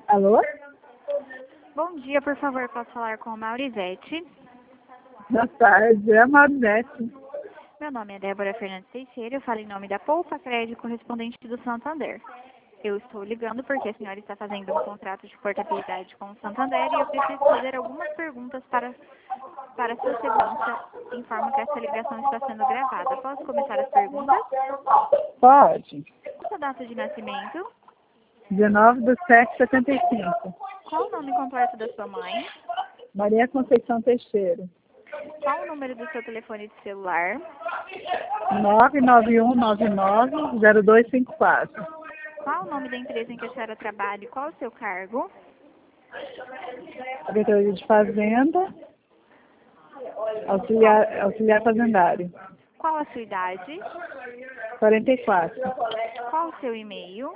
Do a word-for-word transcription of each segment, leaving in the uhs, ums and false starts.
Alô? Bom dia, por favor, posso falar com a Maurizete? Boa tarde, é a Maurizete. Meu nome é Débora Fernandes Teixeira, eu falo em nome da Poupa Crédito correspondente do Santander. Eu estou ligando porque a senhora está fazendo um contrato de portabilidade com o Santander e eu preciso fazer algumas perguntas para, para a sua segurança. Informo que essa ligação está sendo gravada. Posso começar as perguntas? Pode. Qual a sua data de nascimento? dezenove de sete de setenta e cinco. Qual o nome completo da sua mãe? Maria Conceição Teixeira. Qual o número do seu telefone de celular? nove nove um nove nove zero dois cinco quatro. Qual o nome da empresa em que a senhora trabalha e qual o seu cargo? Secretaria de Fazenda, auxiliar, auxiliar fazendário. Qual a sua idade? quarenta e quatro. Qual o seu e-mail?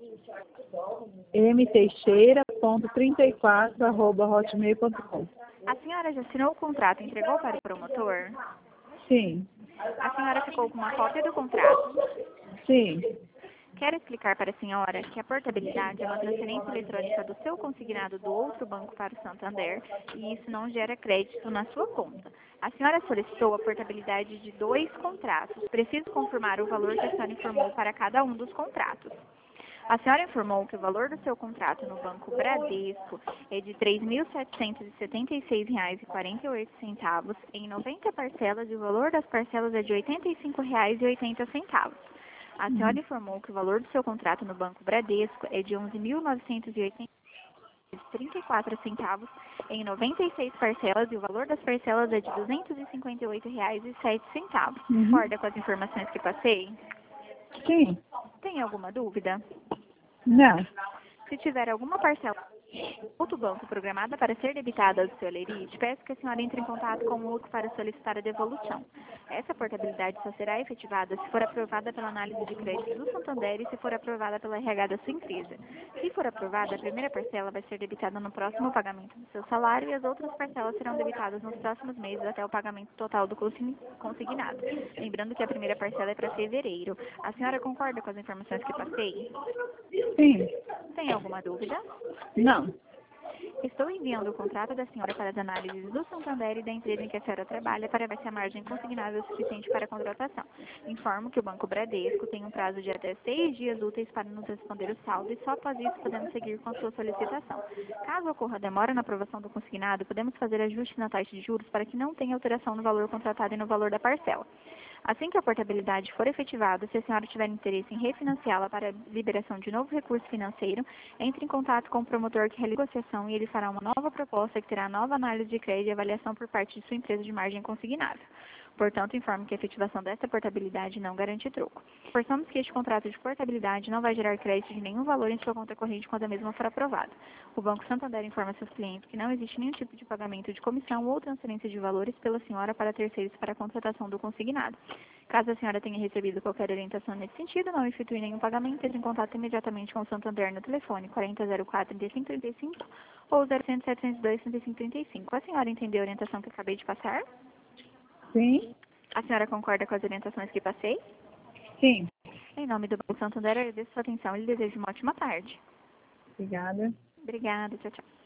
mteixeira ponto trinta e quatro arroba hotmail ponto com. A senhora já assinou o contrato e entregou para o promotor? Sim, A senhora ficou com uma cópia do contrato? sim. Quero explicar para a senhora que a portabilidade é uma transferência eletrônica do seu consignado do outro banco para o Santander e isso não gera crédito na sua conta. A senhora solicitou a portabilidade de dois contratos. Preciso confirmar o valor que a senhora informou para cada um dos contratos. A senhora informou que o valor do seu contrato no Banco Bradesco é de três mil setecentos e setenta e seis reais e quarenta e oito centavos em noventa parcelas e o valor das parcelas é de oitenta e cinco reais e oitenta centavos. A senhora informou que o valor do seu contrato no Banco Bradesco é de onze mil novecentos e oitenta reais e trinta e quatro centavos em noventa e seis parcelas e o valor das parcelas é de duzentos e cinquenta e oito reais e sete centavos. Uhum. Concorda com as informações que passei? Sim. Tem alguma dúvida? Não. Se tiver alguma parcela outro banco programada para ser debitada do seu lerite, peço que a senhora entre em contato com o outro para solicitar a devolução. Essa portabilidade só será efetivada se for aprovada pela análise de crédito do Santander e se for aprovada pela R H da sua empresa. Se for aprovada, a primeira parcela vai ser debitada no próximo pagamento do seu salário e as outras parcelas serão debitadas nos próximos meses até o pagamento total do consignado. Lembrando que a primeira parcela é para fevereiro. A senhora concorda com as informações que passei? Sim. Tem alguma dúvida? Não. Estou enviando o contrato da senhora para as análises do Santander e da empresa em que a senhora trabalha para ver se a margem consignada é suficiente para a contratação. Informo que o Banco Bradesco tem um prazo de até seis dias úteis para nos responder o saldo e só após isso podemos seguir com a sua solicitação. Caso ocorra demora na aprovação do consignado, podemos fazer ajuste na taxa de juros para que não tenha alteração no valor contratado e no valor da parcela. Assim que a portabilidade for efetivada, se a senhora tiver interesse em refinanciá-la para liberação de novo recurso financeiro, entre em contato com o promotor que realiza a negociação e ele fará uma nova proposta que terá nova análise de crédito e avaliação por parte de sua empresa de margem consignável. Portanto, informo que a efetivação desta portabilidade não garante troco. Reforçamos que este contrato de portabilidade não vai gerar crédito de nenhum valor em sua conta corrente quando a mesma for aprovada. O Banco Santander informa seus clientes que não existe nenhum tipo de pagamento de comissão ou transferência de valores pela senhora para terceiros para a contratação do consignado. Caso a senhora tenha recebido qualquer orientação nesse sentido, não efetue nenhum pagamento, entre em contato imediatamente com o Santander no telefone quarenta zero quatro, trinta e cinco trinta e cinco ou zero cem, setecentos e dois, trinta e cinco trinta e cinco. A senhora entendeu a orientação que acabei de passar? Sim. A senhora concorda com as orientações que passei? Sim. Em nome do Banco Santander, agradeço sua atenção e lhe desejo uma ótima tarde. Obrigada. Obrigada, tchau, tchau.